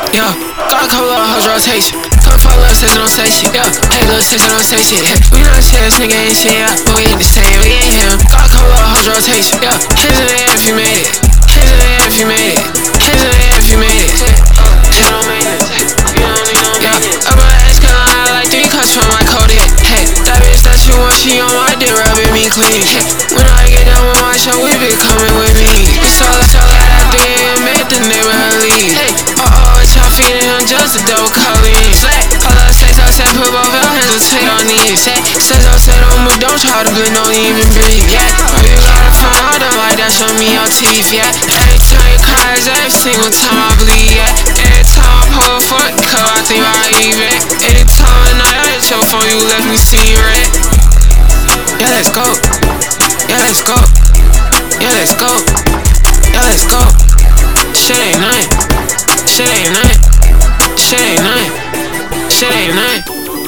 Yeah, got a couple of hoes rotation. Come for little sis, don't say shit. Yeah, hey little sis, don't say shit. Hey, we not shit, this nigga ain't shit. Yeah, but we ain't the same, we ain't him. Got a couple of hoes rotation. Yeah, hands in the air if you made it. Hands in the air if you made it. Hands in the air if you made it. Shit don't make it. Yeah, I'm on ass cause I like 3 cups from my Kodak. Hey, that bitch that you want, she on my dick, rubbing me clean. Hey, when I get done with my show, we be coming with me. So that thing made the neighborhood leave. Hey, y'all feeding him just a double colleen. Say, hold up, say, put both your hands and take on these. Say, don't move, don't try to blend, don't even breathe. Yeah, oh, you gotta find out them like that, show me your teeth. Yeah, every time you cry is every single time I bleed. Yeah, every time I pull a foot, cause I think I even. Anytime at night I hit your phone, you left me seeing red. Yeah, let's go. Yeah, let's go. Yeah, let's go. Yeah, let's go. Shit ain't nothing. Shit ain't nothing. Shit ain't nothing. Shit ain't nothing.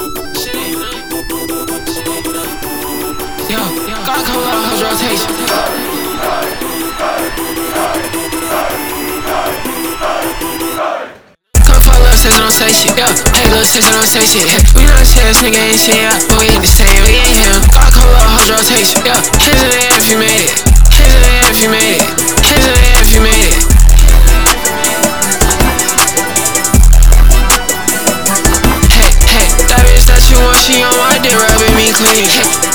Yo, got a couple of hoes rotation. Come for little sis, don't say shit. Yeah, hey little sis, don't say shit. Hey, we not shit, this nigga ain't shit. Yeah, but we ain't the same, we ain't him. Got a couple of hoes rotation. Yeah, hands in the air if you made it. Hands in the air if you made it. Hands in the air if you made it. She on my dick, rubbing me clean.